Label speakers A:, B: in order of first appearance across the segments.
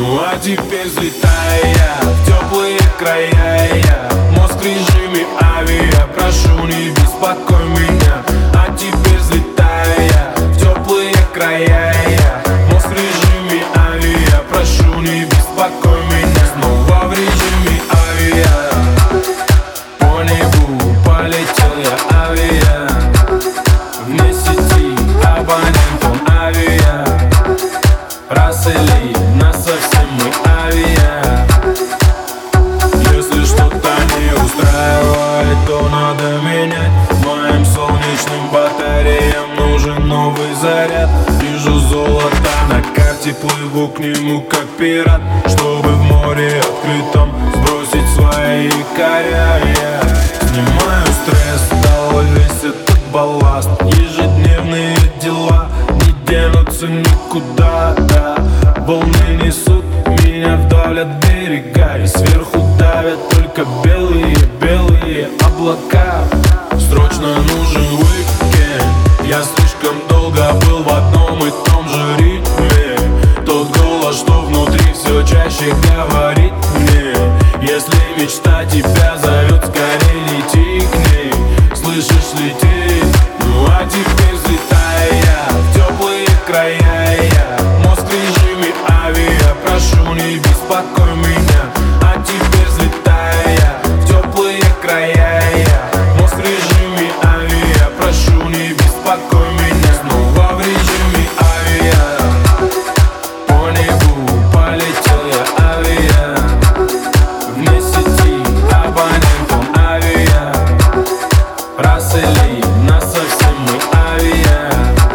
A: Ну а теперь взлетая я в теплые края, я мозг в режиме авиа, прошу, не беспокой меня. А теперь взлетая я в теплые края, я мозг в режиме авиа, прошу, не беспокой меня. Снова в режиме авиа, по небу полетел я авиа, вне сети абонент он авиа, рассели нас совсем мы авиа. Если что-то не устраивает, то надо менять. Моим солнечным батареям нужен новый заряд. Вижу золото на карте, плыву к нему как пират, чтобы в море открытом сбросить свои якоря. Я снимаю стресс, долой весь этот балласт. Ежедневные дела не денутся никуда, да. Волны несут меня вдаль от берега, и сверху давят только белые облака. Срочно нужен уикенд, я слишком долго был в одном и том же ритме. Тот голос, что внутри, все чаще говорит мне: если мечта тебя зовет, скорее лети к ней. Слышишь, лети. Ну а теперь взлетая я в теплые края, я мозг в режиме авиа, прошу, не беспокой меня. А теперь взлетая я в теплые края, я мозг в режиме авиа, прошу, не беспокой меня. Снова в режиме авиа, по небу полетел я авиа, вне сети абонент он авиа, рассели нас совсем мы авиа.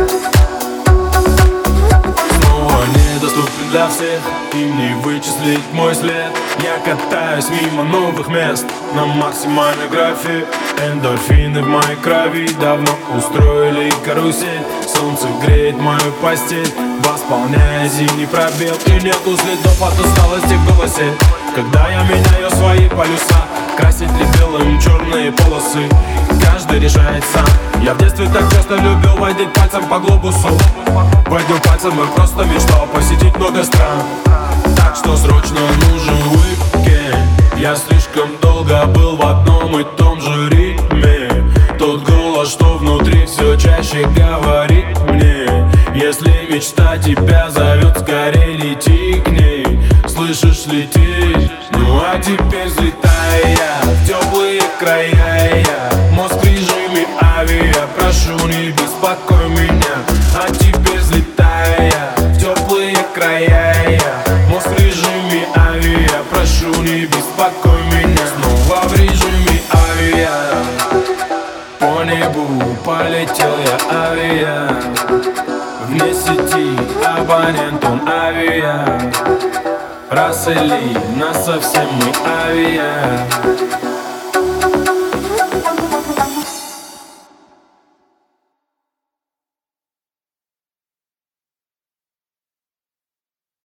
A: Снова недоступен для всех, им не вычислить мой след. Я катаюсь мимо новых мест на максимальной графе. Эндорфины в моей крови давно устроили карусель. Солнце греет мою постель, восполняя зимний пробел. И нету следов от усталости в голосе, когда я меняю свои полюса. Красить ли белым черные полосы, каждый решает сам. Я в детстве так часто любил водить пальцем по глобусу. Водил пальцем и просто мечтал посетить много стран. Так что срочно нужен уикенд, я слишком долго был в одном и том же ритме. Тот голос, что внутри, все чаще говорит мне: если мечта тебя зовет, скорее лети к ней. Слышишь, лети. Ну а теперь взлетая я в теплые края, я мозг в режиме авиа, прошу, не беспокой меня. А теперь взлетая я в теплые края, я мозг в режиме авиа, прошу, не беспокой меня. Снова в режиме авиа, по небу полетел я авиа, вне сети абонент он авиа, рассели нас совсем мы авиа.